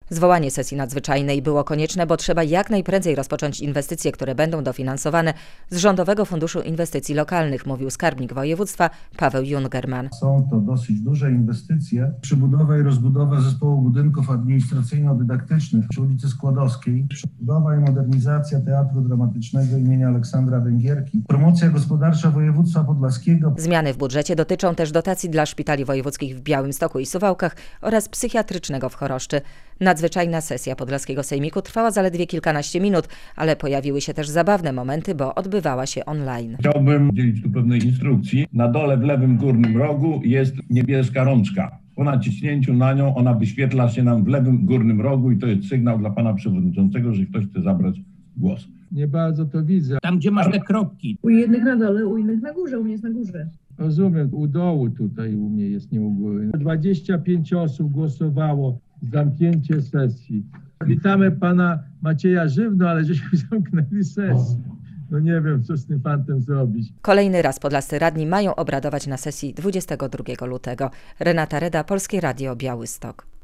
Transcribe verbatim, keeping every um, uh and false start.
Zwołanie sesji nadzwyczajnej było konieczne, bo trzeba jak najprędzej rozpocząć inwestycje, które będą dofinansowane z Rządowego Funduszu Inwestycji Lokalnych, mówił skarbnik województwa Paweł Jungerman. Są to dosyć duże inwestycje. Przebudowa i rozbudowa zespołu budynków administracyjno-dydaktycznych przy ulicy Skłodowskiej, przebudowa i modernizacja Teatru Dramatycznego imienia Aleksandra Węgierki, promocja gospodarcza województwa podlaskiego. Zmiany w budżecie dotyczą też dotacji dla szpitali wojewódzkich w Białymstoku i Suwałkach oraz psychiatrycznego w Choroszczy. Nadzwyczajna sesja Podlaskiego Sejmiku trwała zaledwie kilkanaście minut, ale pojawiły się też zabawne momenty, bo odbywała się online. Chciałbym udzielić tu pewnej instrukcji. Na dole w lewym górnym rogu jest niebieska rączka. Po naciśnięciu na nią ona wyświetla się nam w lewym górnym rogu i to jest sygnał dla pana przewodniczącego, że ktoś chce zabrać głos. Nie bardzo to widzę. Tam, gdzie masz te kropki. U jednych na dole, u innych na górze, u mnie jest na górze. Rozumiem, u dołu tutaj u mnie jest, nie u góry. dwadzieścia pięć osób głosowało za zamknięcie sesji. Witamy pana Macieja Żywno, ale żeśmy zamknęli sesję. No nie wiem, co z tym fantem zrobić. Kolejny raz podlascy radni mają obradować na sesji dwudziestego drugiego lutego. Renata Reda, Polskie Radio, Białystok.